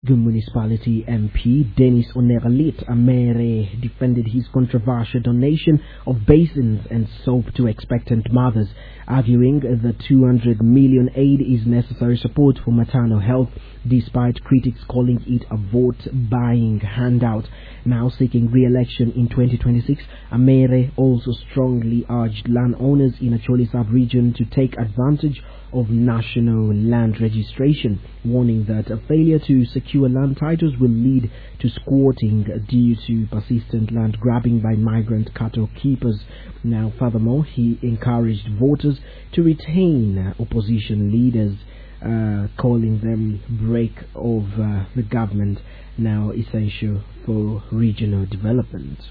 Municipality MP Dennis Onegalit Amere defended his controversial donation of basins and soap to expectant mothers, arguing the 200 million aid is necessary support for maternal health, despite critics calling it a vote-buying handout. Now seeking re-election in 2026, Amere also strongly urged landowners in Acholi sub-region to take advantage of national land registration, warning that a failure to secure land titles will lead to squatting due to persistent land grabbing by migrant cattle keepers. Now, furthermore, he encouraged voters to retain opposition leaders, calling them break of the government, now essential for regional development.